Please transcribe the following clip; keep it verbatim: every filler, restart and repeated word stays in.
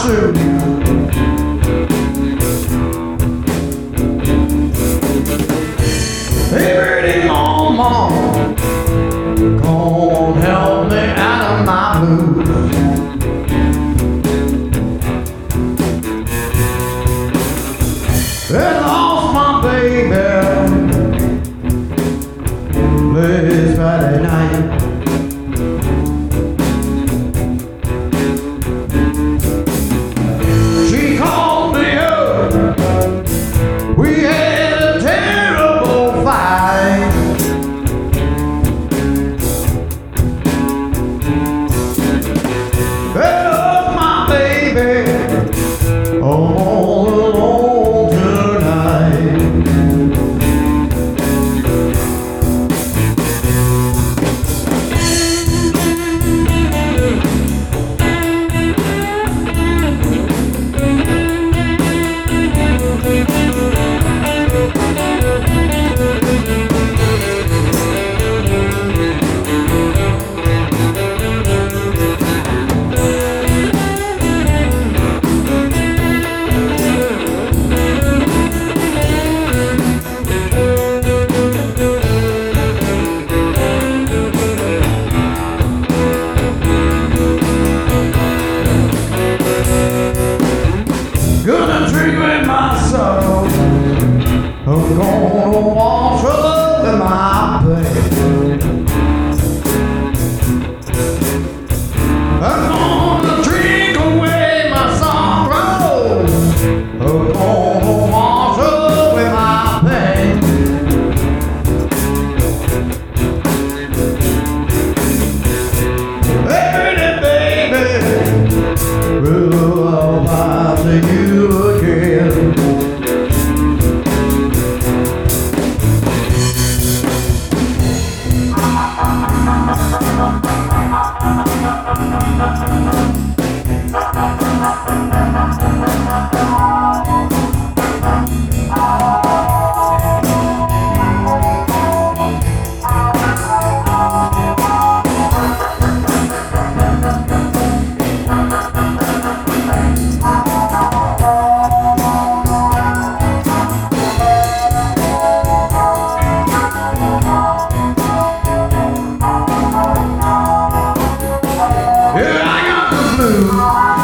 shoes. Hey, pretty mama, come on, help me out of my blues. I lost my baby last Friday night. She called me up. We had a terrible fight. I lost my baby all alone tonight. Gonna drink with my soul. I'm gonna wash over my pain. I'm gonna drink away my sorrow. I'm gonna wash away my pain. Hey, baby, well, I'll lie to you again. Yeah, I got the blues.